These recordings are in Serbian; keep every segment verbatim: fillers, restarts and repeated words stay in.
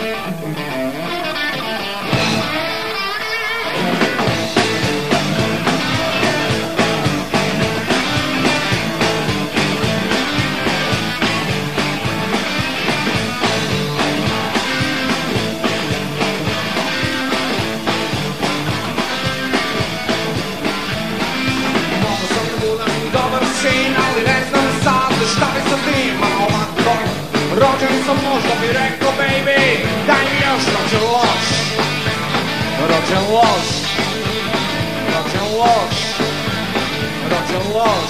Rođen sam možda bi rekao baby, daj mi još rođen loš. Rođen loš. Rođen loš. Rođen loš.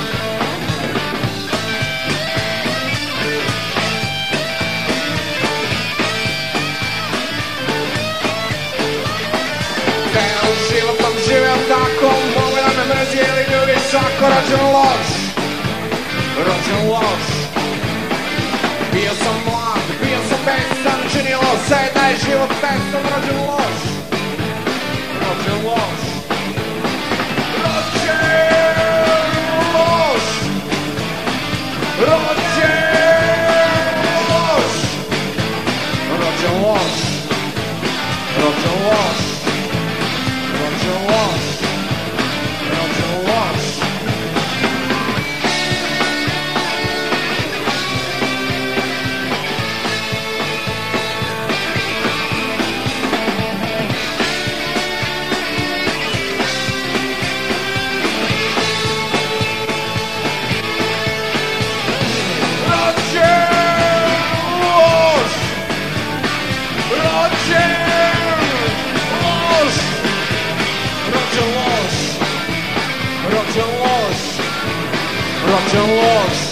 Ceo život sam živeo tako, mogu da me mrzi ili ljubi svako. Rođen loš. Rođen loš. Bio sam mlad, bio sam besan, činilo se da je život besan, rođen loš, rođen loš, rođen loš, rođen loš, rođen loš, rođen loš, rođen loš, rođen loš. Rođen loš, rođen loš.